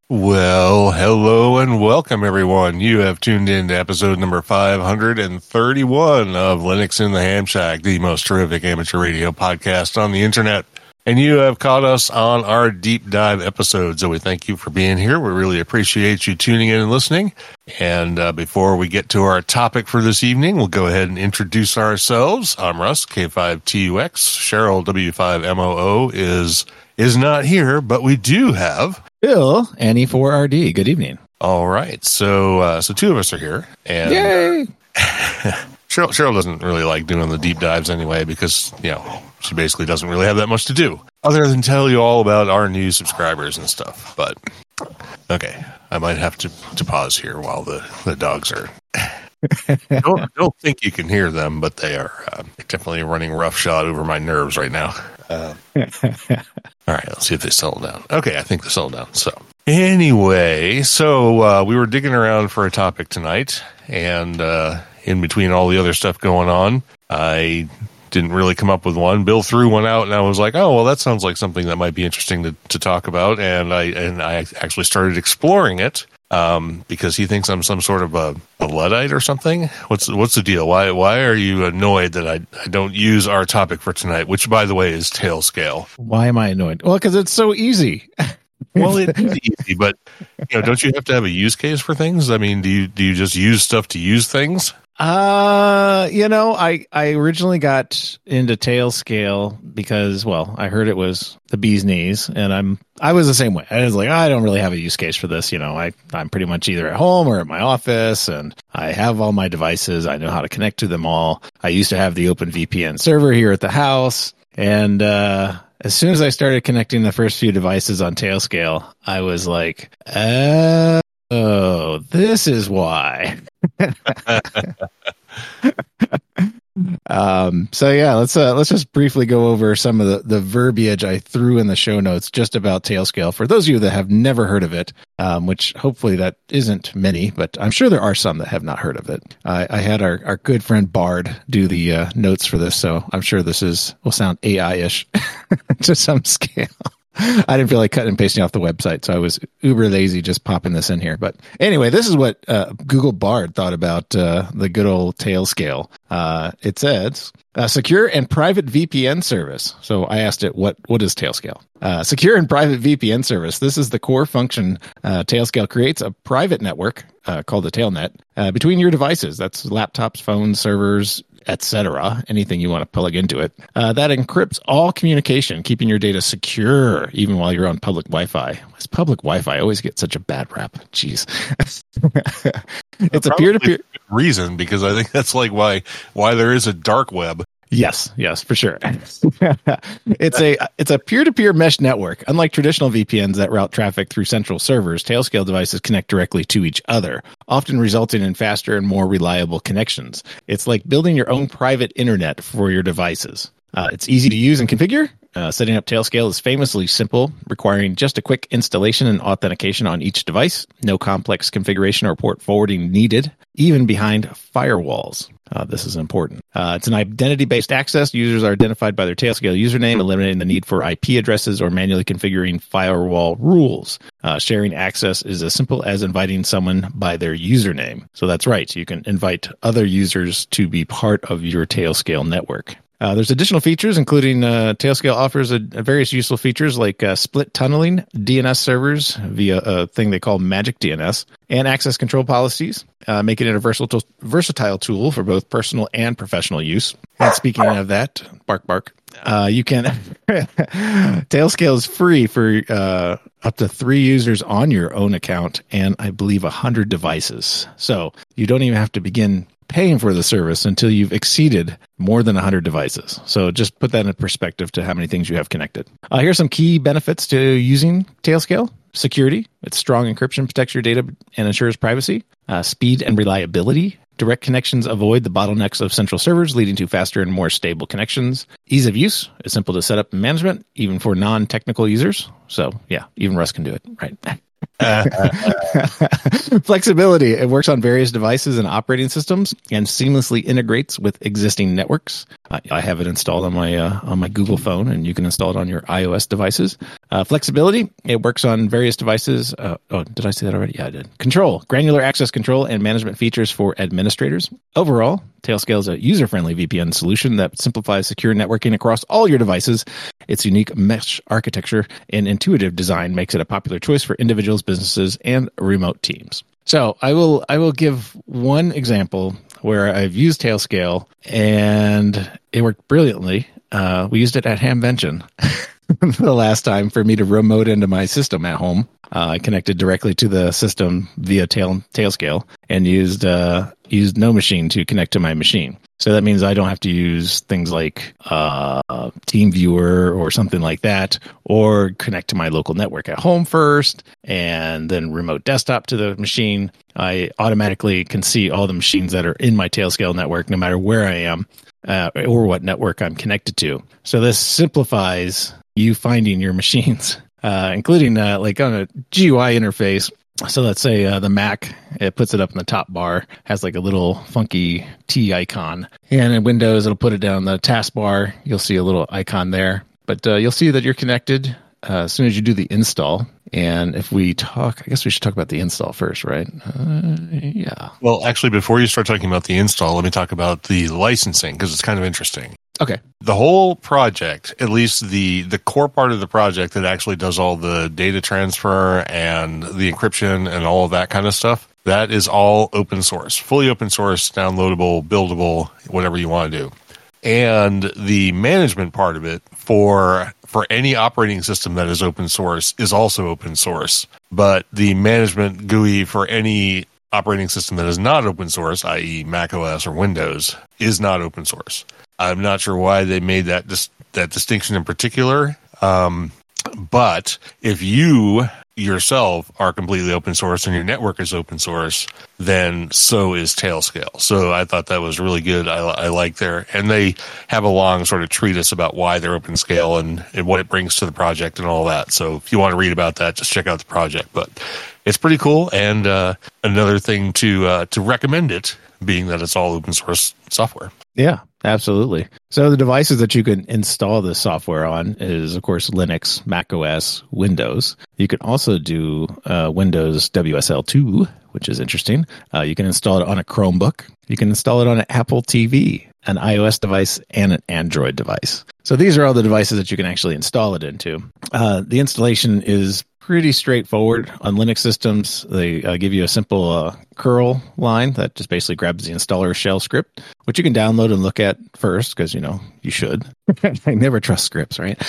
Well, hello and welcome, everyone. You have tuned in to episode number 531 of Linux in the Ham Shack, the most terrific amateur radio podcast on the internet. And you have caught us on our deep dive episode, so we thank you for being here. We really appreciate you tuning in and listening. And before we get to our topic for this evening, we'll go ahead and introduce ourselves. I'm Russ, K5TUX. Cheryl, W5MOO, is not here, but we do have Bill, Annie4RD. Good evening. All right. So two of us are here. And yay! Cheryl doesn't really like doing the deep dives anyway because, she basically doesn't really have that much to do other than tell you all about our new subscribers and stuff. But, okay, I might have to pause here while the dogs are... don't think you can hear them, but they are definitely running roughshod over my nerves right now. All right, let's see if they settle down. Okay, I think they settled down. So anyway, we were digging around for a topic tonight, and in between all the other stuff going on, I didn't really come up with one. Bill threw one out, and I was like, oh, well, that sounds like something that might be interesting to talk about, and I actually started exploring it. Because he thinks I'm some sort of a Luddite or something. What's the deal? Why are you annoyed that I don't use our topic for tonight, which, by the way, is Tailscale? Why am I annoyed? Well, because it's so easy. Well, it is easy, but don't you have to have a use case for things? I mean, do you just use stuff to use things? I originally got into Tailscale because, well, I heard it was the bee's knees, and I was the same way. I was like, I don't really have a use case for this. I'm pretty much either at home or at my office, and I have all my devices. I know how to connect to them all. I used to have the OpenVPN server here at the house, and as soon as I started connecting the first few devices on Tailscale, I was like, oh, this is why. Let's just briefly go over some of the verbiage I threw in the show notes just about Tailscale. For those of you that have never heard of it, which hopefully that isn't many, but I'm sure there are some that have not heard of it. I had our good friend Bard do the notes for this, so I'm sure this will sound AI-ish to some scale. I didn't feel like cutting and pasting off the website, so I was uber lazy just popping this in here. But anyway, this is what Google Bard thought about the good old Tailscale. It says, secure and private VPN service. So I asked it, what is Tailscale? Secure and private VPN service. This is the core function. Tailscale creates a private network called the Tailnet between your devices. That's laptops, phones, servers, etc., anything you want to plug into it, that encrypts all communication, keeping your data secure even while you're on public Wi-Fi. This public Wi-Fi always gets such a bad rap. Jeez. It's a peer-to-peer reason, because I think that's like why there is a dark web. Yes, for sure. It's a peer-to-peer mesh network. Unlike traditional VPNs that route traffic through central servers, Tailscale devices connect directly to each other, often resulting in faster and more reliable connections. It's like building your own private internet for your devices. It's easy to use and configure. Setting up Tailscale is famously simple, requiring just a quick installation and authentication on each device. No complex configuration or port forwarding needed, even behind firewalls. This is important. It's an identity-based access. Users are identified by their Tailscale username, eliminating the need for IP addresses or manually configuring firewall rules. Sharing access is as simple as inviting someone by their username. So that's right. You can invite other users to be part of your Tailscale network. There's additional features, including Tailscale offers various useful features like split tunneling, DNS servers via a thing they call Magic DNS, and access control policies, making it a versatile tool for both personal and professional use. And speaking of that, bark. You can Tailscale is free for up to 3 users on your own account, and I believe 100 devices. So you don't even have to begin paying for the service until you've exceeded more than 100 devices. So just put that in perspective to how many things you have connected. Here's some key benefits to using Tailscale. Security. Its strong encryption protects your data and ensures privacy. Speed and reliability. Direct connections avoid the bottlenecks of central servers, leading to faster and more stable connections. Ease of use. It's simple to set up and management, even for non-technical users. So yeah, even Russ can do it, right? Flexibility. It works on various devices and operating systems and seamlessly integrates with existing networks. I have it installed on my Google phone, and you can install it on your iOS devices. Flexibility. It works on various devices. Did I say that already? Yeah, I did. Control. Granular access control and management features for administrators. Overall, Tailscale is a user-friendly VPN solution that simplifies secure networking across all your devices. Its unique mesh architecture and intuitive design makes it a popular choice for individuals, businesses, and remote teams. So I will give one example where I've used Tailscale and it worked brilliantly. We used it at Hamvention the last time for me to remote into my system at home. I connected directly to the system via Tailscale and used No Machine to connect to my machine. So that means I don't have to use things like TeamViewer or something like that, or connect to my local network at home first, and then remote desktop to the machine. I automatically can see all the machines that are in my Tailscale network, no matter where I am or what network I'm connected to. So this simplifies you finding your machines, including like on a GUI interface. So let's say the Mac, it puts it up in the top bar, has like a little funky T icon. And in Windows, it'll put it down the taskbar. You'll see a little icon there. But you'll see that you're connected as soon as you do the install. And if we talk, I guess we should talk about the install first, right? Yeah. Well, actually, before you start talking about the install, let me talk about the licensing, because it's kind of interesting. Okay. The whole project, at least the core part of the project that actually does all the data transfer and the encryption and all of that kind of stuff, that is all open source, fully open source, downloadable, buildable, whatever you want to do. And the management part of it for any operating system that is open source is also open source. But the management GUI for any operating system that is not open source, i.e. Mac OS or Windows, is not open source. I'm not sure why they made that distinction in particular. But if you yourself are completely open source and your network is open source, then so is Tailscale. So I thought that was really good. I like there. And they have a long sort of treatise about why they're open scale and what it brings to the project and all that. So if you want to read about that, just check out the project. But it's pretty cool. And another thing to recommend it, being that it's all open source software. Yeah, absolutely. So the devices that you can install this software on is, of course, Linux, Mac OS, Windows. You can also do Windows WSL2, which is interesting. You can install it on a Chromebook. You can install it on an Apple TV, an iOS device, and an Android device. So these are all the devices that you can actually install it into. The installation is pretty straightforward. On Linux systems, they give you a simple curl line that just basically grabs the installer shell script, which you can download and look at first, because, you should. I never trust scripts, right?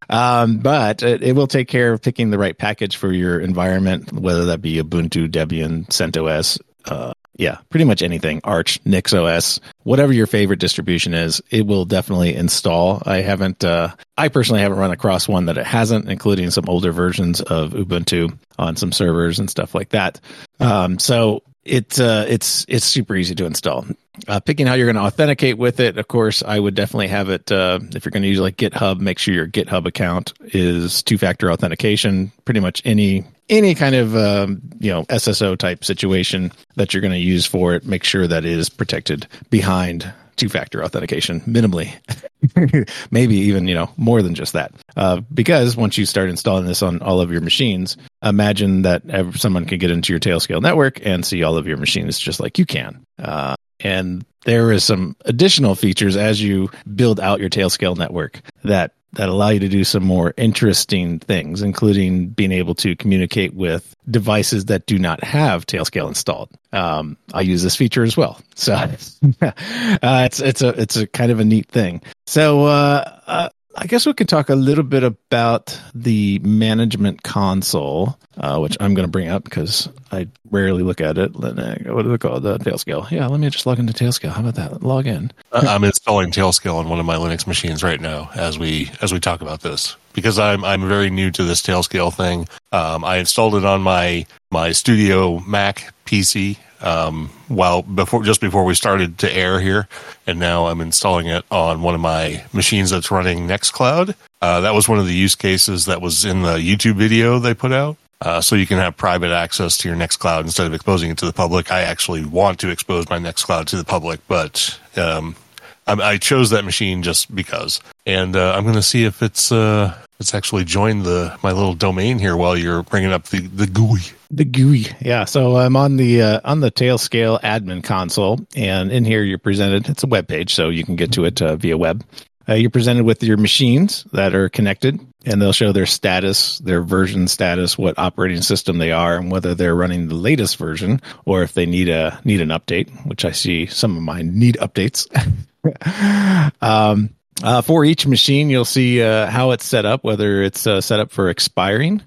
But it will take care of picking the right package for your environment, whether that be Ubuntu, Debian, CentOS, pretty much anything, Arch, NixOS, whatever your favorite distribution is, it will definitely install. I personally haven't run across one that it hasn't, including some older versions of Ubuntu on some servers and stuff like that. So it's super easy to install. Picking how you're going to authenticate with it, of course, I would definitely have it, if you're going to use like GitHub, make sure your GitHub account is two-factor authentication. Pretty much any kind of SSO type situation that you're going to use for it, make sure that it is protected behind two-factor authentication minimally. Maybe even more than just that, because once you start installing this on all of your machines, imagine that someone can get into your Tailscale network and see all of your machines just like you can. And there is some additional features as you build out your Tailscale network that allow you to do some more interesting things, including being able to communicate with devices that do not have Tailscale installed. I use this feature as well. So it's a kind of a neat thing. So I guess we can talk a little bit about the management console, which I'm going to bring up because I rarely look at it. What do they call it? The Tailscale. Yeah, let me just log into Tailscale. How about that? Log in. I'm installing Tailscale on one of my Linux machines right now as we talk about this, because I'm very new to this Tailscale thing. I installed it on my studio Mac PC just before we started to air here, and now I'm installing it on one of my machines that's running Nextcloud. That was one of the use cases that was in the YouTube video they put out. so you can have private access to your Nextcloud instead of exposing it to the public. I actually want to expose my Nextcloud to the public, but I chose that machine just because. And I'm going to see if it's actually joined my little domain here while you're bringing up the GUI. The GUI, yeah. So I'm on the Tailscale admin console, and in here you're presented. It's a web page, so you can get to it via web. You're presented with your machines that are connected, and they'll show their status, their version status, what operating system they are, and whether they're running the latest version or if they need an update, which I see some of mine need updates. For each machine, you'll see how it's set up, whether it's set up for expiring.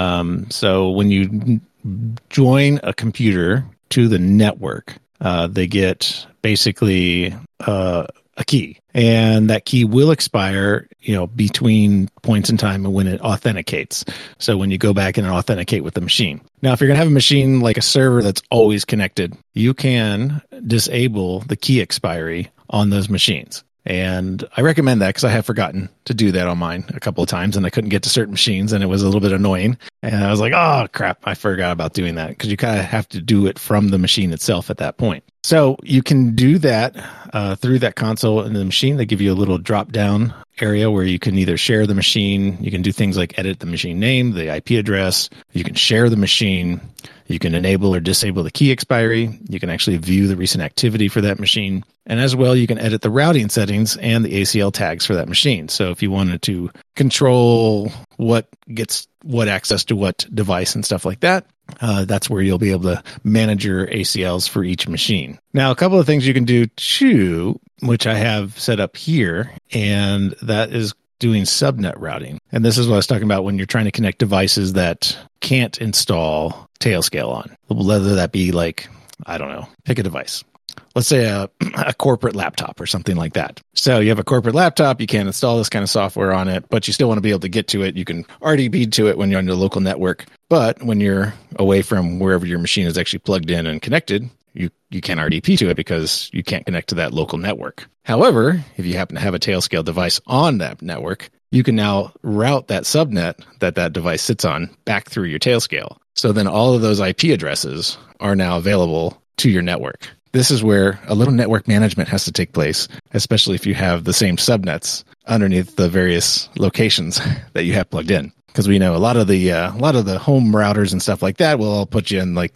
So when you join a computer to the network, they get basically a key, and that key will expire, between points in time and when it authenticates. So when you go back and authenticate with the machine. Now, if you're going to have a machine like a server that's always connected, you can disable the key expiry on those machines. And I recommend that because I have forgotten to do that on mine a couple of times, and I couldn't get to certain machines, and it was a little bit annoying. And I was like, oh, crap, I forgot about doing that, because you kind of have to do it from the machine itself at that point. So you can do that through that console in the machine. They give you a little drop-down area where you can either share the machine. You can do things like edit the machine name, the IP address. You can share the machine. You can enable or disable the key expiry. You can actually view the recent activity for that machine. And as well, you can edit the routing settings and the ACL tags for that machine. So if you wanted to control what gets what access to what device and stuff like that, that's where you'll be able to manage your ACLs for each machine. Now, a couple of things you can do too, which I have set up here, and that is doing subnet routing. And this is what I was talking about when you're trying to connect devices that can't install Tailscale on, whether that be like, I don't know, pick a device. Let's say a corporate laptop or something like that. So you have a corporate laptop, you can't install this kind of software on it, but you still want to be able to get to it. You can RDP to it when you're on your local network. But when you're away from wherever your machine is actually plugged in and connected, you can't RDP to it because you can't connect to that local network. However, if you happen to have a Tailscale device on that network, you can now route that subnet that device sits on back through your Tailscale. So then all of those IP addresses are now available to your network. This is where a little network management has to take place, especially if you have the same subnets underneath the various locations that you have plugged in. Because we know a lot of the home routers and stuff like that will all put you in the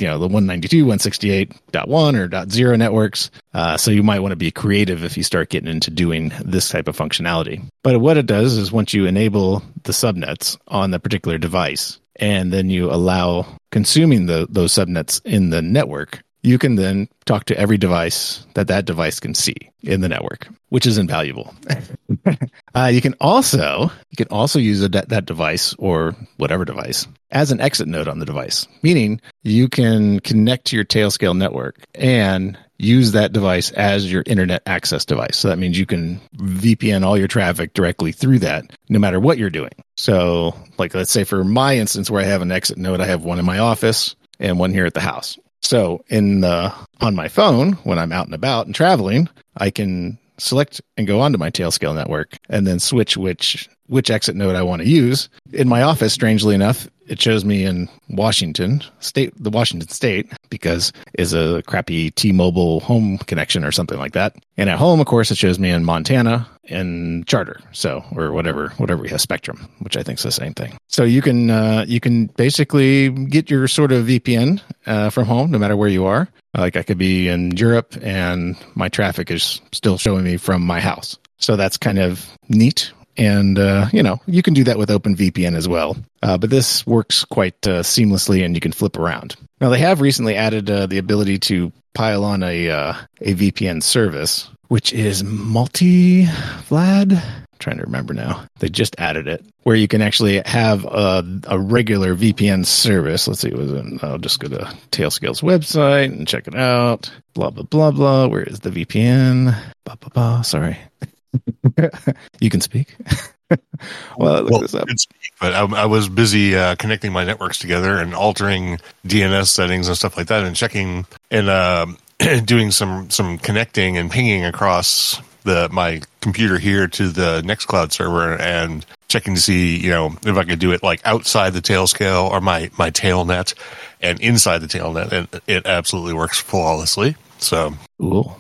192.168.1 or .0 networks. So you might want to be creative if you start getting into doing this type of functionality. But what it does is once you enable the subnets on the particular device, and then you allow consuming those subnets in the network, you can then talk to every device that device can see in the network, which is invaluable. You can also use that device or whatever device as an exit node on the device, meaning you can connect to your Tailscale network and use that device as your internet access device. So that means you can VPN all your traffic directly through that, no matter what you're doing. So like, let's say for my instance where I have an exit node, I have one in my office and one here at the house. So on my phone, when I'm out and about and traveling, I can select and go onto my Tailscale network and then switch which exit node I want to use. In my office, strangely enough, it shows me in Washington State, because it's a crappy T-Mobile home connection or something like that. And at home, of course, it shows me in Montana and Charter, or whatever we have, Spectrum, which I think is the same thing. So you can basically get your sort of VPN from home, no matter where you are. Like I could be in Europe and my traffic is still showing me from my house. So that's kind of neat. And, you can do that with OpenVPN as well. But this works quite seamlessly, and you can flip around. Now, they have recently added the ability to pile on a VPN service, which is Multi-Vlad. I'm trying to remember now. They just added it, where you can actually have a regular VPN service. Let's see, I'll just go to Tailscale's website and check it out. Blah, blah, blah, blah. Where is the VPN? Blah, blah, blah. Sorry. You can speak. Look this up. But I was busy connecting my networks together and altering DNS settings and stuff like that, and checking and doing some connecting and pinging across my computer here to the Nextcloud server, and checking to see, if I could do it like outside the Tailscale or my Tailnet and inside the Tailnet, and it absolutely works flawlessly. So, cool.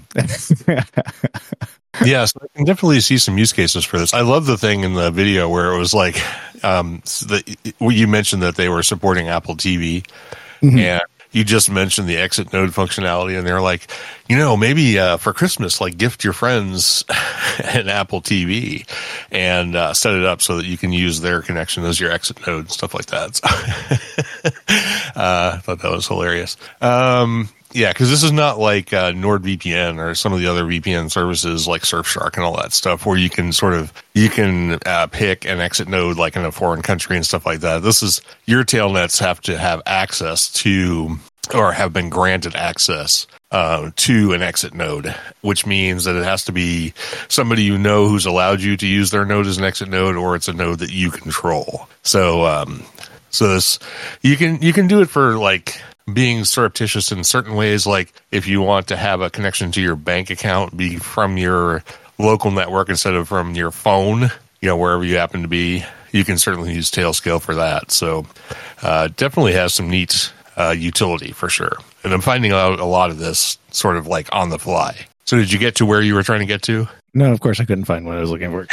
Yeah, so I can definitely see some use cases for this. I love the thing in the video where it was like, you mentioned that they were supporting Apple TV, and you just mentioned the exit node functionality, and they're like, maybe for Christmas, like gift your friends an Apple TV and set it up so that you can use their connection as your exit node and stuff like that. So, I thought that was hilarious. Yeah, because this is not like NordVPN or some of the other VPN services like Surfshark and all that stuff, where you can pick an exit node like in a foreign country and stuff like that. This is, your tailnets have to have access to, or have been granted access to an exit node, which means that it has to be somebody who's allowed you to use their node as an exit node, or it's a node that you control. So this, you can do it for like being surreptitious in certain ways, like if you want to have a connection to your bank account be from your local network instead of from your phone, wherever you happen to be, you can certainly use Tailscale for that. So definitely has some neat utility for sure. And I'm finding out a lot of this sort of like on the fly. So did you get to where you were trying to get to? No, of course I couldn't find what I was looking for.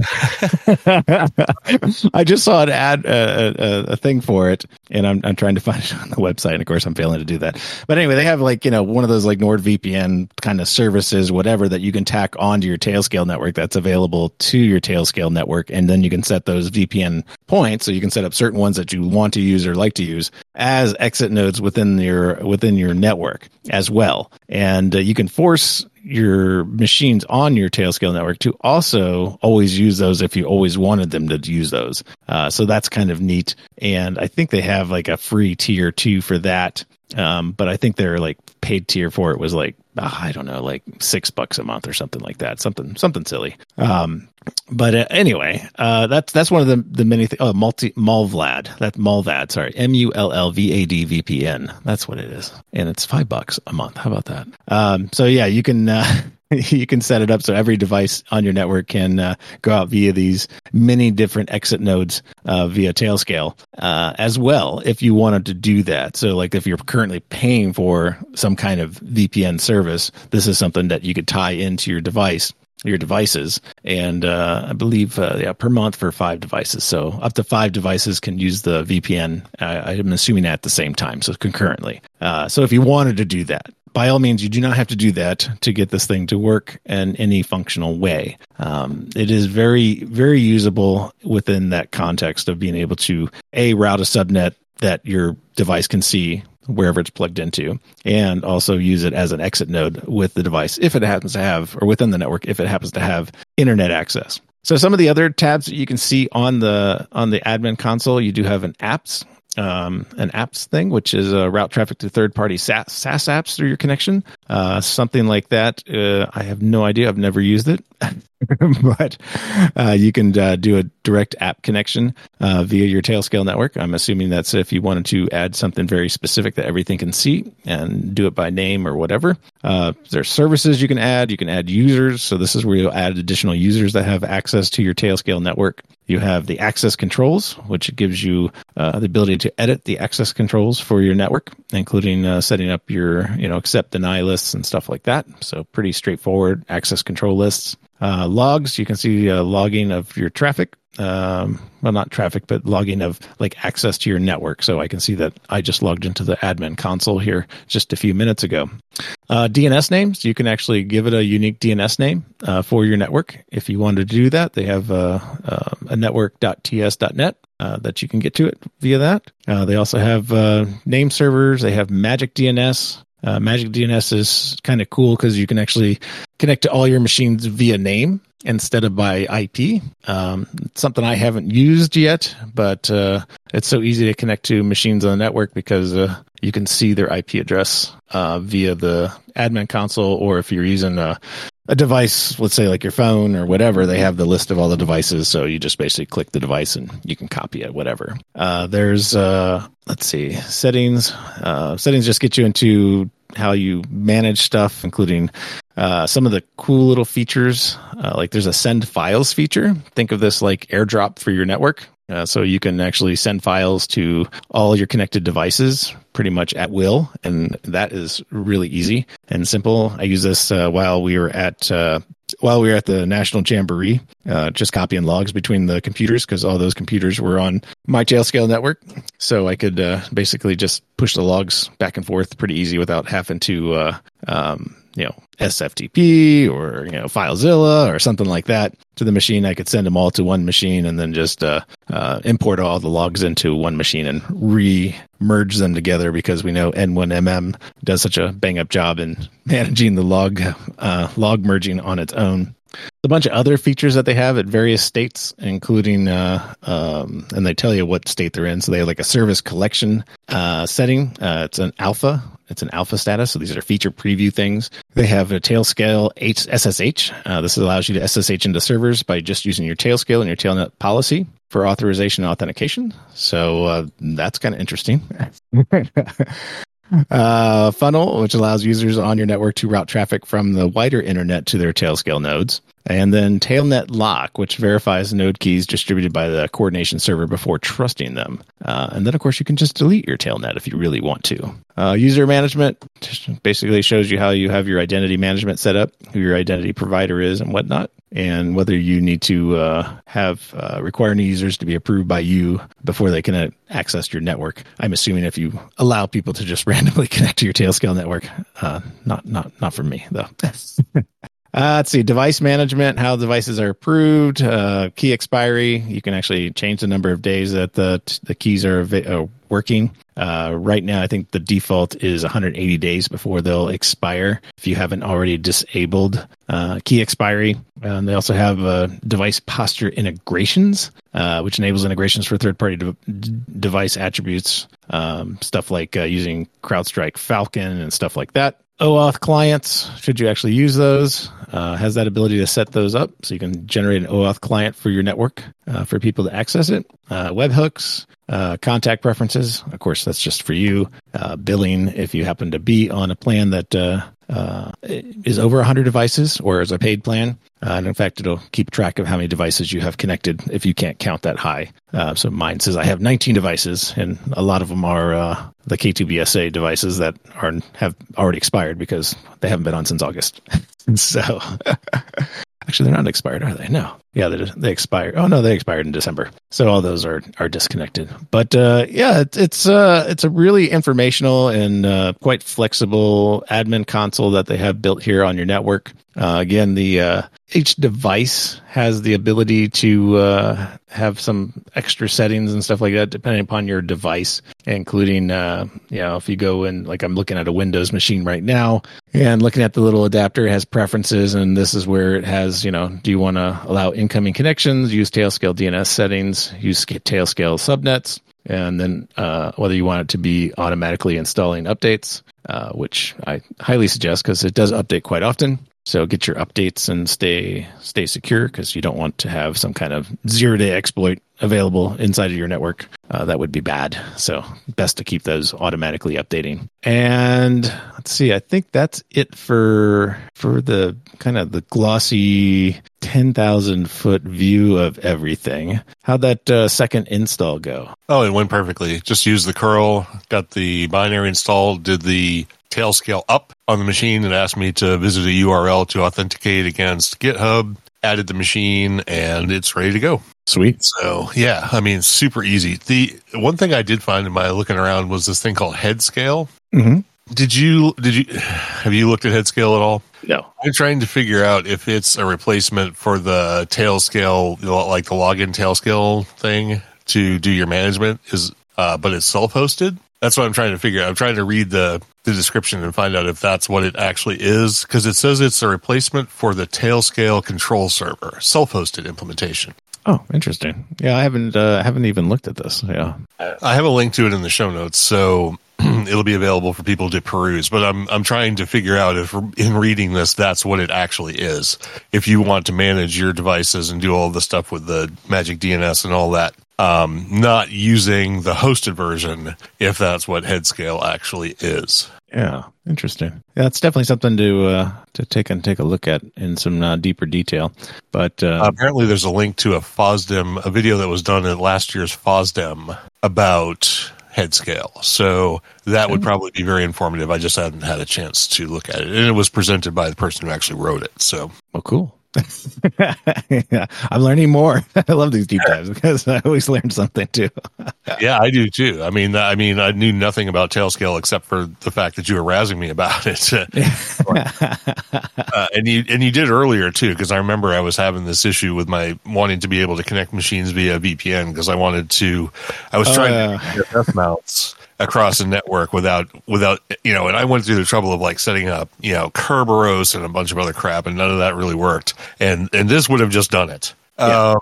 I just saw an ad, a thing for it, and I'm trying to find it on the website. And of course, I'm failing to do that. But anyway, they have like one of those like NordVPN kind of services, whatever, that you can tack onto your Tailscale network that's available to your Tailscale network, and then you can set those VPN points, so you can set up certain ones that you want to use or like to use as exit nodes within your network as well, and you can force your machines on your Tailscale network to also always use those if you always wanted them to use those. So that's kind of neat. And I think they have like a free tier 2 for that. But I think their like paid tier for it was like, I don't know, like $6 a month or something like that. Something silly. But anyway, that's one of the many things. Oh, Mullvad. That's Mullvad. Sorry. MULLVAD VPN. That's what it is. And it's $5 a month. How about that? So yeah, you can, you can set it up so every device on your network can go out via these many different exit nodes via Tailscale as well, if you wanted to do that. So like if you're currently paying for some kind of VPN service, this is something that you could tie into your devices, and I believe per month for 5 devices. So up to 5 devices can use the VPN. I'm assuming at the same time, so concurrently. So if you wanted to do that, by all means, you do not have to do that to get this thing to work in any functional way. It is very, very usable within that context of being able to route a subnet that your device can see wherever it's plugged into, and also use it as an exit node with the device if it happens to have, or within the network if it happens to have internet access. So some of the other tabs that you can see on the admin console, you do have an apps thing, which is route traffic to third-party SaaS apps through your connection. Something like that. I have no idea. I've never used it. But you can do a direct app connection via your Tailscale network. I'm assuming that's if you wanted to add something very specific that everything can see and do it by name or whatever. There's services you can add. You can add users. So this is where you'll add additional users that have access to your Tailscale network. You have the access controls, which gives you the ability to edit the access controls for your network, including setting up your accept deny lists and stuff like that. So pretty straightforward access control lists. Logs, you can see logging of your traffic. Well, not traffic, but logging of like access to your network. So I can see that I just logged into the admin console here just a few minutes ago. DNS names, you can actually give it a unique DNS name for your network. If you wanted to do that, they have a network.ts.net that you can get to it via that. They also have name servers. They have Magic DNS. Magic DNS is kind of cool because you can actually connect to all your machines via name instead of by IP. It's something I haven't used yet, but it's so easy to connect to machines on the network because you can see their IP address via the admin console, or if you're using a device, let's say like your phone or whatever, they have the list of all the devices. So you just basically click the device and you can copy it, whatever. There's, let's see, settings. Settings just get you into how you manage stuff, including Some of the cool little features, like there's a send files feature. Think of this like AirDrop for your network. So you can actually send files to all your connected devices pretty much at will, and that is really easy and simple. I use this while we were at the National Jamboree, just copying logs between the computers because all those computers were on my Tailscale network. So I could basically just push the logs back and forth pretty easy without having to SFTP or FileZilla or something like that to the machine. I could send them all to one machine and then just import all the logs into one machine and re-merge them together because we know N1MM does such a bang-up job in managing the log merging on its own. A bunch of other features that they have at various states, including, and they tell you what state they're in. So they have like a service collection setting. It's an alpha. It's an alpha status. So these are feature preview things. They have a Tailscale SSH. This allows you to SSH into servers by just using your Tailscale and your Tailnet policy for authorization and authentication. So that's kind of interesting. Funnel, which allows users on your network to route traffic from the wider internet to their Tailscale nodes. And then Tailnet Lock, which verifies node keys distributed by the coordination server before trusting them. And then, of course, you can just delete your Tailnet if you really want to. User management basically shows you how you have your identity management set up, who your identity provider is and whatnot, and whether you need to require new users to be approved by you before they can access your network. I'm assuming if you allow people to just randomly connect to your Tailscale network, not for me, though. Let's see, device management, how devices are approved, key expiry. You can actually change the number of days that the keys are working. Right now, I think the default is 180 days before they'll expire if you haven't already disabled key expiry. They also have device posture integrations, which enables integrations for third-party device attributes, stuff like using CrowdStrike Falcon and stuff like that. OAuth clients, should you actually use those, has that ability to set those up so you can generate an OAuth client for your network for people to access it. Webhooks, contact preferences, of course, that's just for you. Billing, if you happen to be on a plan that is over 100 devices or is a paid plan. And in fact, it'll keep track of how many devices you have connected if you can't count that high. So mine says I have 19 devices, and a lot of them are the K2BSA devices that have already expired because they haven't been on since August. So actually, they're not expired, are they? No. Yeah, they expired. Oh no, they expired in December. So all those are disconnected. But it's a really informational and quite flexible admin console that they have built here on your network. Again, each device has the ability to have some extra settings and stuff like that, depending upon your device, including, if you go in, like I'm looking at a Windows machine right now and looking at the little adapter, it has preferences, and this is where it has, do you want to allow incoming connections, use Tailscale DNS settings, use Tailscale subnets, and then whether you want it to be automatically installing updates, which I highly suggest because it does update quite often. So get your updates and stay secure because you don't want to have some kind of zero-day exploit available inside of your network. That would be bad. So best to keep those automatically updating. And let's see, I think that's it for the kind of the glossy 10,000-foot view of everything. How'd that second install go? Oh, it went perfectly. Just used the curl, got the binary installed, did the Tailscale up on the machine and asked me to visit a URL to authenticate against GitHub, added the machine, and it's ready to go. Sweet. So, yeah, I mean, super easy. The one thing I did find in my looking around was this thing called Headscale. Mm-hmm. Have you looked at Headscale at all? No. I'm trying to figure out if it's a replacement for the Tailscale, like the login Tailscale thing to do your management, but it's self-hosted. That's what I'm trying to figure out. I'm trying to read the description and find out if that's what it actually is, because it says it's a replacement for the Tailscale control server, self-hosted implementation. Oh, interesting. Yeah, I haven't even looked at this. Yeah, I have a link to it in the show notes, so it'll be available for people to peruse. But I'm trying to figure out if in reading this, that's what it actually is. If you want to manage your devices and do all the stuff with the Magic DNS and all that. Not using the hosted version, if that's what Headscale actually is. Yeah, interesting. Yeah, it's definitely something to take a look at in some deeper detail. But apparently, there's a link to a video that was done at last year's FOSDEM about head scale. So that would probably be very informative. I just hadn't had a chance to look at it, and it was presented by the person who actually wrote it. So, well, cool. Yeah, I'm learning more. I love these deep dives because I always learn something too. Yeah, I do too. I mean, I knew nothing about Tailscale except for the fact that you were razzing me about it. And you did earlier too, because I remember I was having this issue with my wanting to be able to connect machines via VPN because I was trying to get F mounts across a network without, and I went through the trouble of like setting up, Kerberos and a bunch of other crap, and none of that really worked. And this would have just done it. Yeah.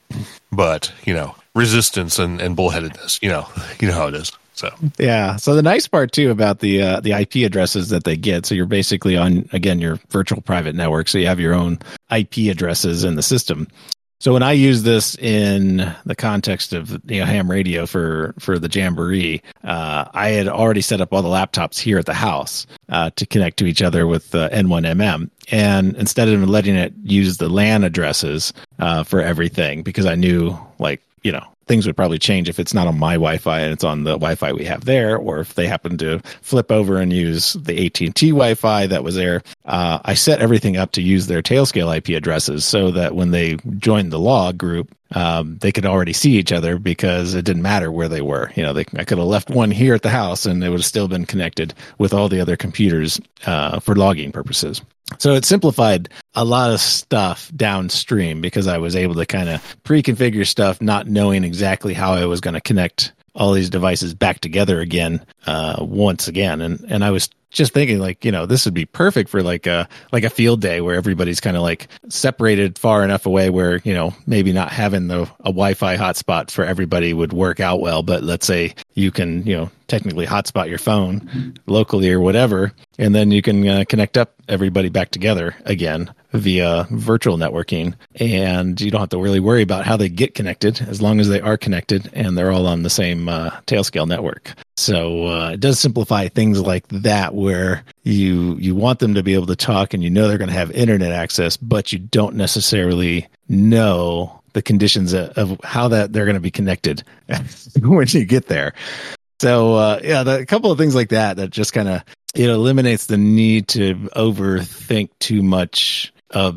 But, resistance and bullheadedness, you know how it is. So, yeah. So the nice part too about the IP addresses that they get. So you're basically on, again, your virtual private network. So you have your own IP addresses in the system. So when I use this in the context of ham radio for the Jamboree, I had already set up all the laptops here at the house to connect to each other with N1MM. And instead of letting it use the LAN addresses for everything, because I knew things would probably change if it's not on my Wi-Fi and it's on the Wi-Fi we have there, or if they happen to flip over and use the AT&T Wi-Fi that was there. I set everything up to use their Tailscale IP addresses so that when they joined the log group, they could already see each other because it didn't matter where they were. I could have left one here at the house and it would have still been connected with all the other computers for logging purposes. So it simplified a lot of stuff downstream because I was able to kind of pre-configure stuff, not knowing exactly how I was going to connect all these devices back together again, once again. And I was just thinking this would be perfect for like a field day where everybody's kind of like separated far enough away where, maybe not having a Wi-Fi hotspot for everybody would work out well. But let's say you can, technically hotspot your phone locally or whatever, and then you can connect up everybody back together again via virtual networking, and you don't have to really worry about how they get connected as long as they are connected and they're all on the same Tailscale network. So it does simplify things like that where you want them to be able to talk and they're going to have internet access, but you don't necessarily know the conditions of how that they're going to be connected when you get there. So a couple of things like that just kind of eliminates the need to overthink too much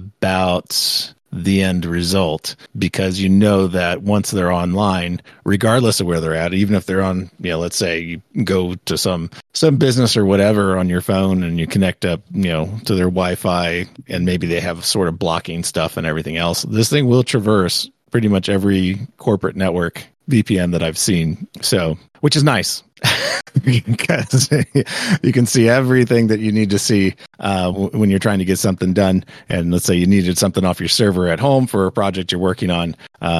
about the end result, because that once they're online, regardless of where they're at, even if they're on, let's say you go to some business or whatever on your phone and you connect up, to their Wi-Fi, and maybe they have sort of blocking stuff and everything else, this thing will traverse pretty much every corporate network VPN that I've seen. So, which is nice. Because you can see everything that you need to see when you're trying to get something done. And let's say you needed something off your server at home for a project you're working on.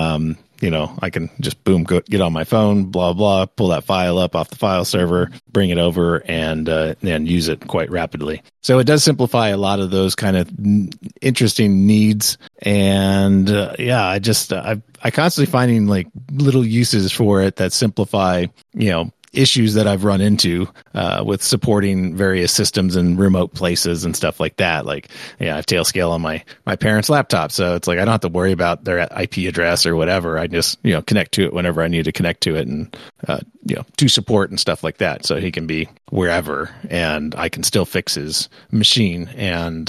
I can just get on my phone, blah, blah, pull that file up off the file server, bring it over, and use it quite rapidly. So it does simplify a lot of those kind of interesting needs. And I constantly finding like little uses for it that simplify, issues that I've run into with supporting various systems in remote places and stuff like that. Like, I have Tailscale on my parents' laptop, so it's like I don't have to worry about their IP address or whatever. I just connect to it whenever I need to connect to it, and to support and stuff like that. So he can be wherever, and I can still fix his machine. And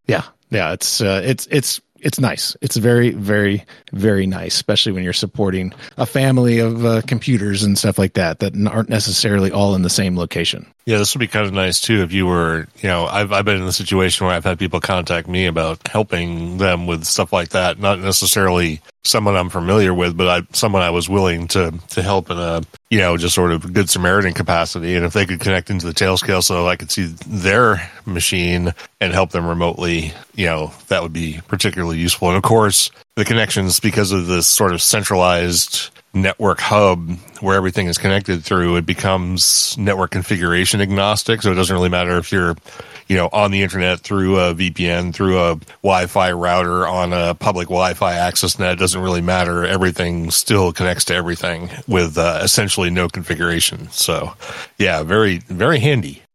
it's nice. It's very, very, very nice, especially when you're supporting a family of computers and stuff like that aren't necessarily all in the same location. Yeah, this would be kind of nice too if you were, I've been in a situation where I've had people contact me about helping them with stuff like that. Not necessarily someone I'm familiar with, but someone I was willing to help in a, just sort of good Samaritan capacity. And if they could connect into the Tailscale so I could see their machine and help them remotely, that would be particularly useful. And of course, the connections, because of this sort of centralized network hub where everything is connected through, it becomes network configuration agnostic. So it doesn't really matter if you're, on the internet through a VPN, through a Wi-Fi router on a public Wi-Fi access net. It doesn't really matter. Everything still connects to everything with essentially no configuration. So yeah, very, very handy.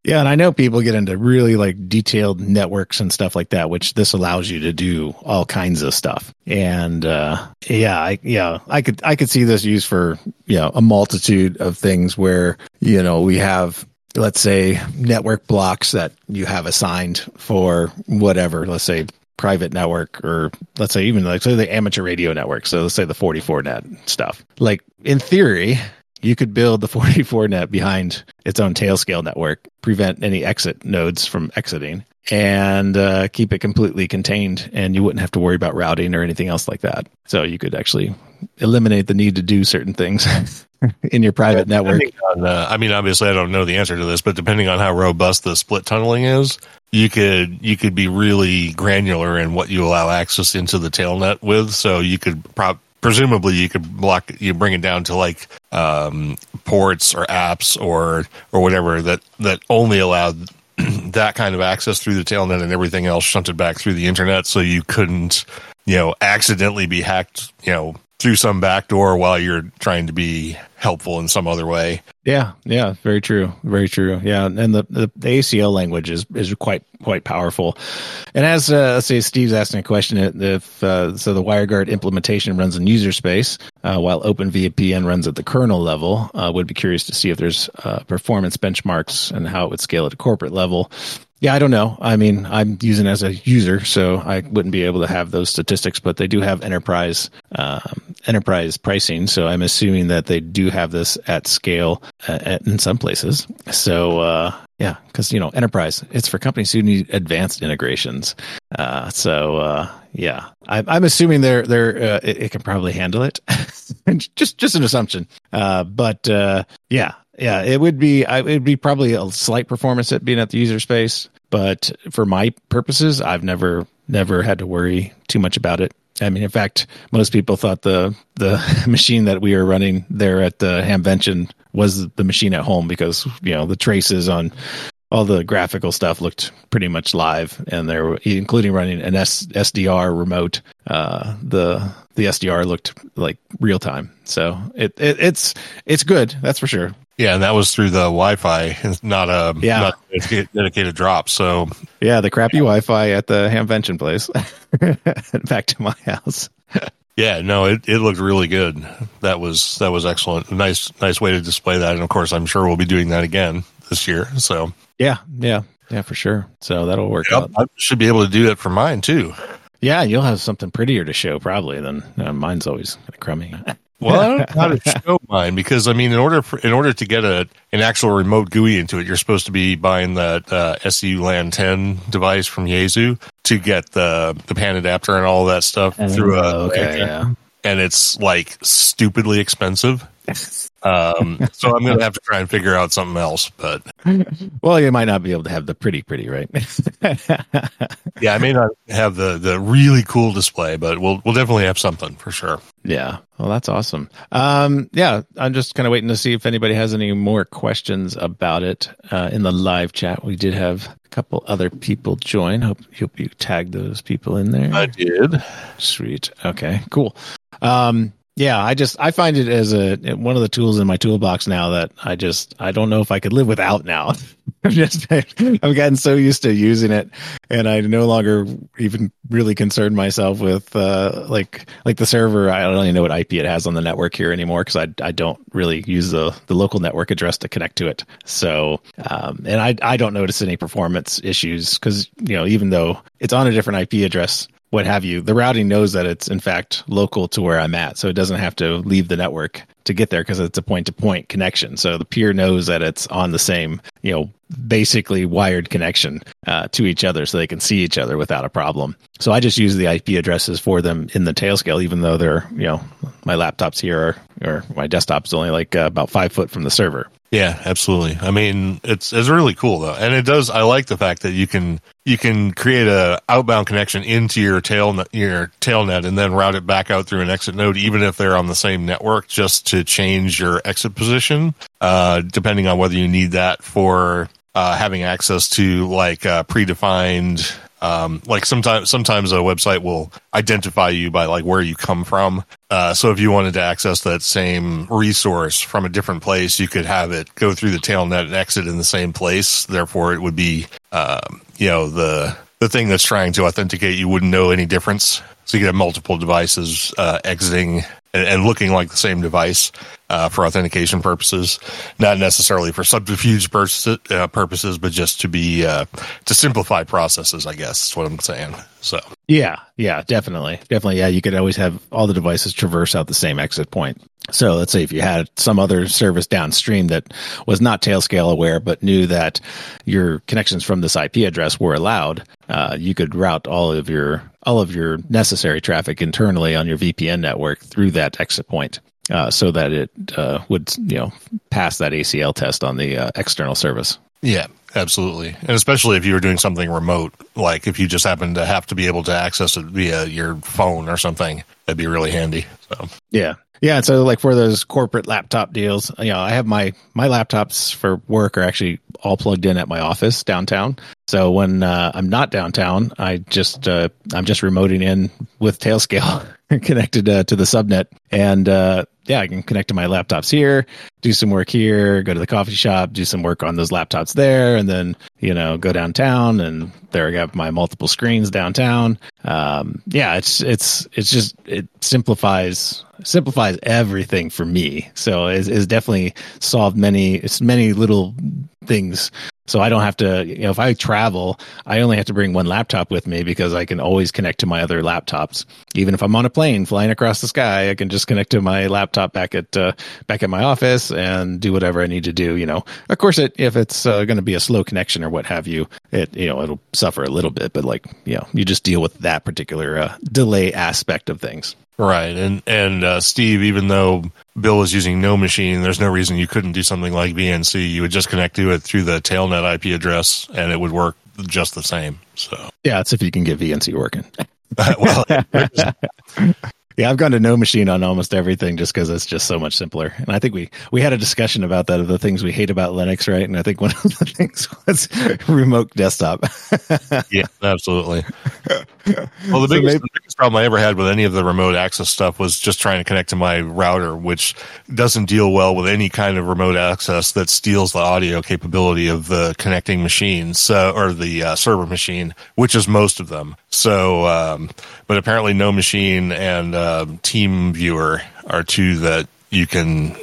Yeah, and I know people get into really like detailed networks and stuff like that, which this allows you to do all kinds of stuff. And I could see this used for a multitude of things where we have, let's say, network blocks that you have assigned for whatever, let's say private network, or let's say even like say the amateur radio network. So let's say the 44net stuff. Like in theory, you could build the 44net behind its own Tailscale network, prevent any exit nodes from exiting, and keep it completely contained, and you wouldn't have to worry about routing or anything else like that. So you could actually eliminate the need to do certain things in your private network. Obviously, I don't know the answer to this, but depending on how robust the split tunneling is, you could be really granular in what you allow access into the tailnet with. So you could presumably you could bring it down to like ports or apps or whatever that only allowed that kind of access through the tailnet, and everything else shunted back through the internet, so you couldn't accidentally be hacked through some backdoor while you're trying to be helpful in some other way. Yeah, very true. Yeah, and the ACL language is quite powerful. And as let's say Steve's asking a question, if the WireGuard implementation runs in user space while OpenVPN runs at the kernel level, would be curious to see if there's performance benchmarks and how it would scale at a corporate level. Yeah, I don't know. I mean, I'm using it as a user, so I wouldn't be able to have those statistics, but they do have enterprise pricing, so I'm assuming that they do have this at scale in some places. So, because, enterprise, it's for companies who need advanced integrations. I'm assuming it can probably handle it. just an assumption. It would be probably a slight performance at being at the user space, but for my purposes, I've never had to worry too much about it. I mean, in fact, most people thought the machine that we were running there at the Hamvention was the machine at home because, the traces on all the graphical stuff looked pretty much live, and they were including running an SDR remote. The SDR looked like real time. So it's good. That's for sure. Yeah, and that was through the Wi-Fi, not a dedicated drop. So yeah, the crappy Wi-Fi at the Hamvention place. Back to my house. Yeah, no, it looked really good. That was excellent. Nice way to display that, and of course, I'm sure we'll be doing that again this year. So yeah, for sure. So that'll work out. I should be able to do it for mine too. Yeah, you'll have something prettier to show probably than mine's always kind of crummy. Well, I don't know how to show mine because, I mean, in order to get an actual remote GUI into it, you're supposed to be buying that SU LAN 10 device from Yaesu to get the PAN adapter and all that stuff through and it's like stupidly expensive. So I'm going to have to try and figure out something else. But well, you might not be able to have the pretty, right? Yeah, I may not have the really cool display, but we'll definitely have something for sure. Yeah. Well, that's awesome. I'm just kind of waiting to see if anybody has any more questions about it in the live chat. We did have a couple other people join. Hope you tagged those people in there. I did. Sweet. Okay, cool. Yeah, I find it as one of the tools in my toolbox now that I don't know if I could live without now. I've gotten so used to using it, and I no longer even really concern myself with like the server. I don't even know what IP it has on the network here anymore because I don't really use the local network address to connect to it. So and I don't notice any performance issues because even though it's on a different IP address, what have you, the routing knows that it's in fact local to where I'm at, so it doesn't have to leave the network to get there because it's a point-to-point connection. So the peer knows that it's on the same, basically wired connection to each other, so they can see each other without a problem. So I just use the IP addresses for them in the Tailscale, even though they're, my laptops here or my desktop's only like about 5 foot from the server. Yeah, absolutely. I mean, it's really cool though, and it does. I like the fact that you can create a outbound connection into your tailnet, and then route it back out through an exit node, even if they're on the same network, just to change your exit position, depending on whether you need that for having access to like predefined Like sometimes a website will identify you by like where you come from. So if you wanted to access that same resource from a different place, you could have it go through the tailnet and exit in the same place. Therefore, it would be, the thing that's trying to authenticate you wouldn't know any difference. So you could have multiple devices exiting and looking like the same device for authentication purposes, not necessarily for subterfuge purposes, but just to be to simplify processes, I guess is what I'm saying. So yeah, definitely. Yeah, you could always have all the devices traverse out the same exit point. So let's say if you had some other service downstream that was not Tailscale aware, but knew that your connections from this IP address were allowed, you could route all of your necessary traffic internally on your VPN network through that exit point, so that it would pass that ACL test on the external service. Yeah, absolutely. And especially if you were doing something remote, like if you just happen to have to be able to access it via your phone or something, that'd be really handy. So yeah. So like for those corporate laptop deals, I have my laptops for work are actually all plugged in at my office downtown. So when I'm not downtown, I'm just remoting in with Tailscale connected to the subnet, and I can connect to my laptops here, do some work here, go to the coffee shop, do some work on those laptops there, and then go downtown, and there I got my multiple screens downtown. It simplifies everything for me. So it's definitely solved many little things. So I don't have to, if I travel, I only have to bring one laptop with me because I can always connect to my other laptops. Even if I'm on a plane flying across the sky, I can just connect to my laptop back at my office and do whatever I need to do. Of course, if it's going to be a slow connection or what have you, it'll suffer a little bit. But you just deal with that particular delay aspect of things. Right. And Steve, even though Bill is using No Machine, there's no reason you couldn't do something like VNC. You would just connect to it through the Tailnet IP address, and it would work just the same. So yeah, it's if you can get VNC working. Well, yeah, I've gone to No Machine on almost everything just because it's just so much simpler. And I think we had a discussion about that, of the things we hate about Linux, right? And I think one of the things was remote desktop. Yeah, absolutely. Well, the biggest problem I ever had with any of the remote access stuff was just trying to connect to my router, which doesn't deal well with any kind of remote access that steals the audio capability of the connecting machines, or the server machine, which is most of them. So, but apparently No Machine and TeamViewer are two that you can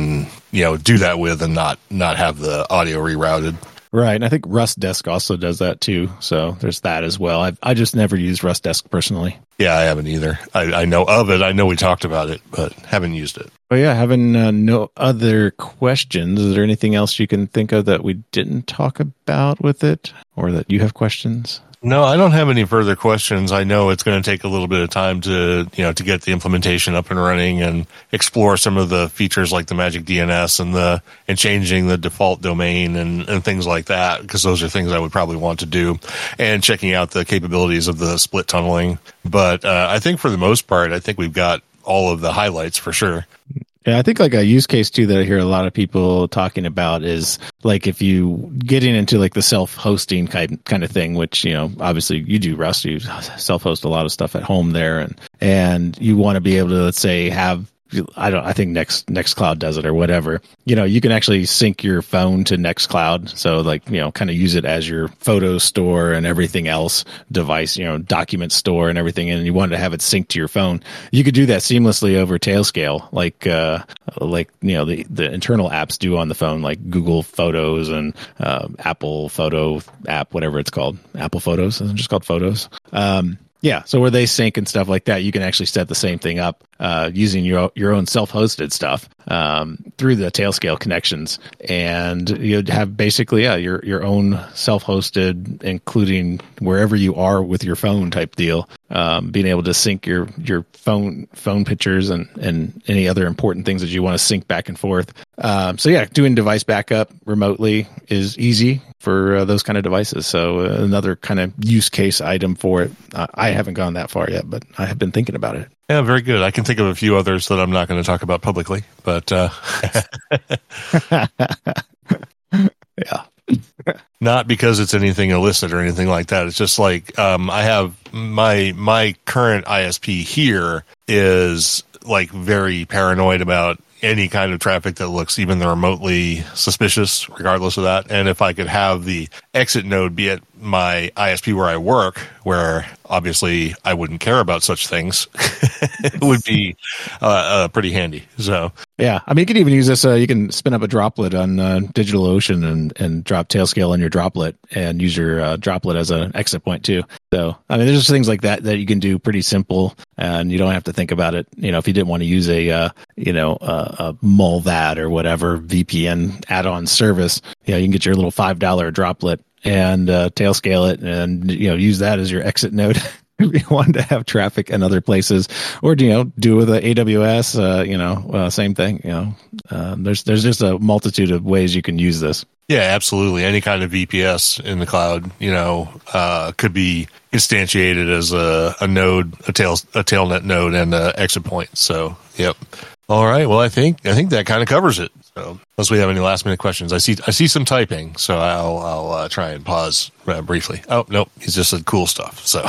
do that with and not have the audio rerouted. Right, and I think RustDesk also does that too. So there's that as well. I just never used RustDesk personally. Yeah, I haven't either. I know of it. I know we talked about it, but haven't used it. But yeah, having no other questions. Is there anything else you can think of that we didn't talk about with it, or that you have questions? No, I don't have any further questions. I know it's going to take a little bit of time to get the implementation up and running and explore some of the features like the magic DNS and changing the default domain and things like that, because those are things I would probably want to do, and checking out the capabilities of the split tunneling. But I think for the most part, I think we've got all of the highlights for sure. Yeah, I think like a use case too that I hear a lot of people talking about is like if you getting into like the self-hosting kind of thing, which, obviously you do, Rust, you self-host a lot of stuff at home there, and you want to be able to, let's say, have, I think Nextcloud does it or whatever. You can actually sync your phone to Nextcloud. So like, kind of use it as your photo store and everything else device, document store and everything. And you wanted to have it synced to your phone. You could do that seamlessly over Tailscale, like the internal apps do on the phone, like Google Photos and Apple Photo app, whatever it's called. Apple Photos, isn't it just called Photos? Yeah, so where they sync and stuff like that, you can actually set the same thing up using your own self-hosted stuff through the Tailscale connections, and you'd have basically your own self-hosted, including wherever you are with your phone type deal, being able to sync your phone pictures and any other important things that you want to sync back and forth. So yeah, doing device backup remotely is easy for those kind of devices. So another kind of use case item for it. I haven't gone that far yet, but I have been thinking about it. Yeah, very good. I can think of a few others that I'm not going to talk about publicly, but yeah. Not because it's anything illicit or anything like that. It's just like I have my current ISP here is like very paranoid about any kind of traffic that looks even remotely suspicious, regardless of that. And if I could have the exit node be at my ISP where I work, where obviously I wouldn't care about such things, it would be pretty handy. So yeah, I mean, you can even use this. You can spin up a droplet on DigitalOcean and drop Tailscale on your droplet and use your droplet as an exit point too. So, I mean, there's just things like that you can do pretty simple, and you don't have to think about it. You know, if you didn't want to use a Mulvad or whatever VPN add-on service, you know, you can get your little $5 droplet and Tailscale it, and use that as your exit node. If you wanted to have traffic in other places, or do with the AWS, same thing. There's just a multitude of ways you can use this. Yeah, absolutely. Any kind of VPS in the cloud, could be instantiated as a node, a tailnet node, and an exit point. So, yep. All right. Well, I think that kind of covers it. So, unless we have any last minute questions, I see some typing, so I'll try and pause briefly. Oh, nope, he's just said cool stuff. So,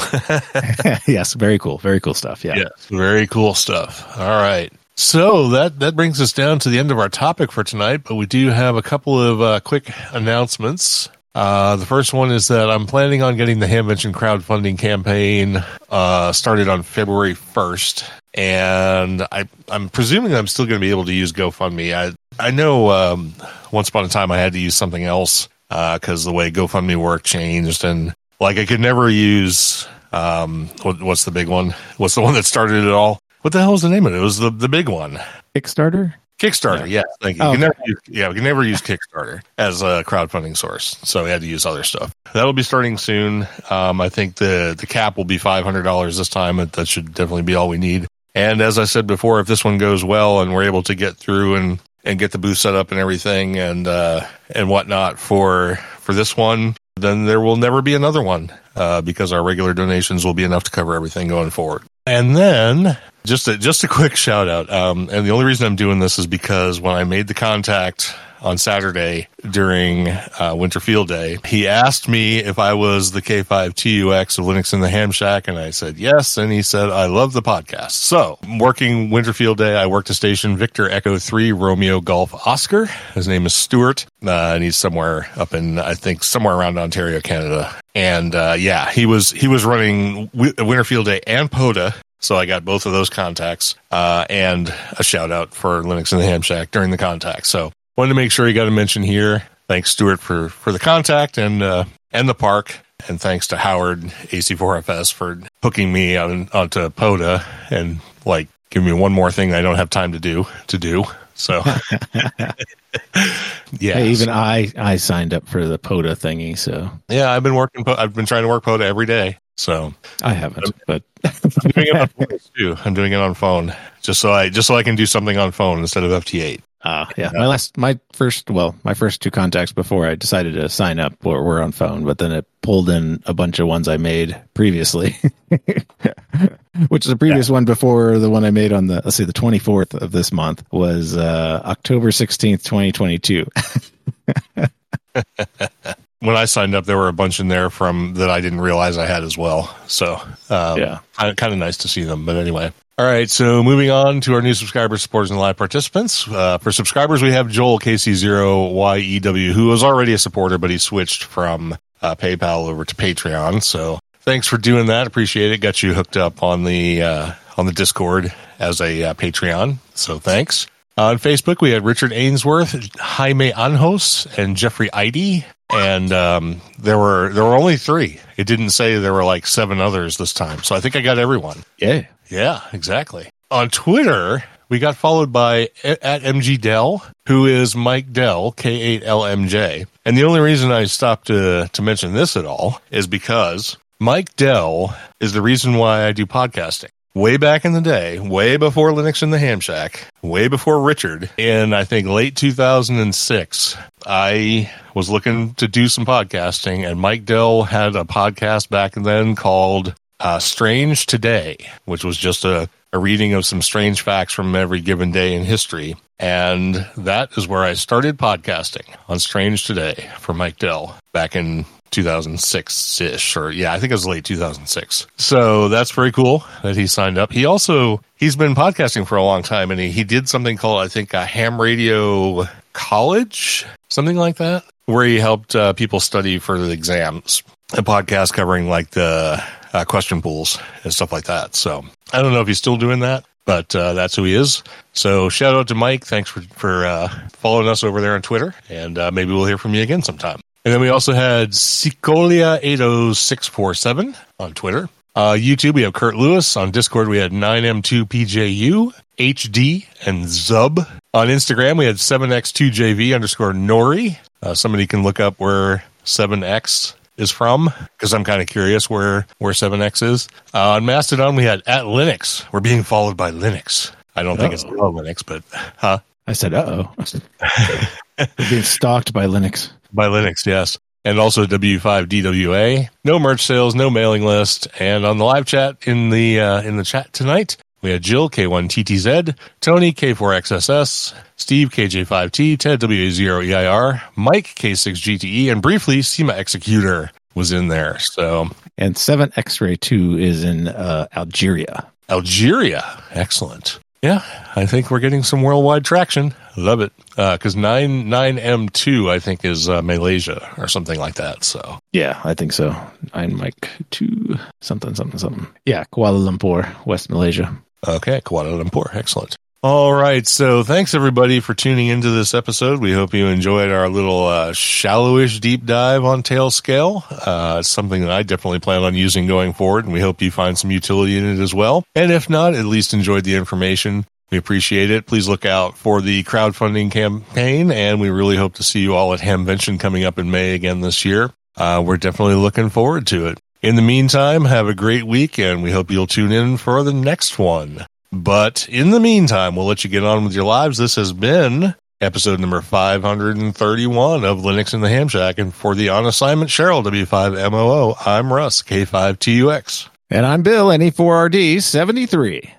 yes, very cool stuff. Yeah, yes, very cool stuff. All right. So that brings us down to the end of our topic for tonight, but we do have a couple of quick announcements. The first one is that I'm planning on getting the Hamvention crowdfunding campaign started on February 1st, and I'm presuming I'm still going to be able to use GoFundMe. I know once upon a time I had to use something else because the way GoFundMe work changed, and like I could never use what's the big one? What's the one that started it all? What the hell was the name of it? It was the big one. Kickstarter? Kickstarter, yeah. Thank you. We can never use Kickstarter as a crowdfunding source, so we had to use other stuff. That'll be starting soon. I think the cap will be $500 this time. That should definitely be all we need. And as I said before, if this one goes well and we're able to get through and get the booth set up and everything and whatnot for this one, then there will never be another one because our regular donations will be enough to cover everything going forward. And then just a quick shout out. And the only reason I'm doing this is because when I made the contact on Saturday during Winter Field Day, he asked me if I was the K5TUX of Linux in the Ham Shack, and I said yes, and he said, I love the podcast. So, working Winter Field Day, I worked a station Victor Echo 3 Romeo Golf Oscar. His name is Stuart, and he's somewhere up in, I think, somewhere around Ontario, Canada. And he was running Winter Field Day and POTA, so I got both of those contacts, and a shout out for Linux in the Ham Shack during the contact. So, wanted to make sure you got a mention here. Thanks, Stuart, for the contact and the park. And thanks to Howard, AC4FS, for hooking me onto POTA and, giving me one more thing I don't have time to do. So, yeah. Hey, even I signed up for the POTA thingy, so. Yeah, I've been trying to work POTA every day. So I haven't, but I'm doing it on phone too. I'm doing it on phone just so I can do something on phone instead of FT8. Yeah. My first two contacts before I decided to sign up were on phone, but then it pulled in a bunch of ones I made previously, which is the previous one before the one I made on the 24th of this month was October 16th, 2022. When I signed up, there were a bunch in there from that I didn't realize I had as well. So, kind of nice to see them. But anyway. All right. So moving on to our new subscribers, supporters, and live participants. For subscribers, we have Joel KC0YEW, who was already a supporter, but he switched from PayPal over to Patreon. So thanks for doing that. Appreciate it. Got you hooked up on the Discord as a Patreon. So thanks. On Facebook, we had Richard Ainsworth, Jaime Anjos, and Jeffrey Eide. And there were only 3. It didn't say there were 7 others this time. So I think I got everyone. Yeah, exactly. On Twitter, we got followed by at MG Dell, who is Mike Dell, K8LMJ. And the only reason I stopped to mention this at all is because Mike Dell is the reason why I do podcasting. Way back in the day, way before Linux in the Ham Shack, way before Richard, in I think late 2006, I was looking to do some podcasting, and Mike Dell had a podcast back then called Strange Today, which was just a a reading of some strange facts from every given day in history. And that is where I started podcasting, on Strange Today for Mike Dell back in 2006-ish, or I think it was late 2006. So that's very cool that he signed up. He's been podcasting for a long time, and he did something called, I think, a ham radio college, something like that, where he helped people study for the exams. A podcast covering like the question pools and stuff like that. So I don't know if he's still doing that, but that's who he is. So shout out to Mike. Thanks for following us over there on Twitter, and maybe we'll hear from you again sometime. And then we also had Cicolia80647 on Twitter. YouTube, we have Kurt Lewis. On Discord, we had 9M2PJU, HD, and Zub. On Instagram, we had 7X2JV _ Nori. Somebody can look up where 7X is from, because I'm kind of curious where 7X is. On Mastodon, we had @Linux. We're being followed by Linux. I don't think it's Linux, but I said, we're being stalked by Linux. By Linux, yes. And also W5DWA. No merch sales, no mailing list. And on the live chat in the chat tonight, we had Jill K1TTZ, Tony K4XSS, Steve KJ5T, Ted WA0EIR, Mike K6GTE, and briefly SEMA Executor was in there. So, and 7X-Ray 2 is in Algeria. Algeria, excellent. Yeah, I think we're getting some worldwide traction. Love it. Because 9M2, I think, is Malaysia or something like that. So yeah, I think so. 9 Mike 2 something. Yeah, Kuala Lumpur, West Malaysia. Okay, Kuala Lumpur. Excellent. All right. So thanks, everybody, for tuning into this episode. We hope you enjoyed our little shallowish deep dive on Tailscale. It's something that I definitely plan on using going forward, and we hope you find some utility in it as well. And if not, at least enjoyed the information. We appreciate it. Please look out for the crowdfunding campaign, and we really hope to see you all at Hamvention coming up in May again this year. We're definitely looking forward to it. In the meantime, have a great week, and we hope you'll tune in for the next one. But in the meantime, we'll let you get on with your lives. This has been episode number 531 of Linux in the Ham Shack. And for the on assignment Cheryl, W5MOO, I'm Russ, K5TUX. And I'm Bill, NE4RD73.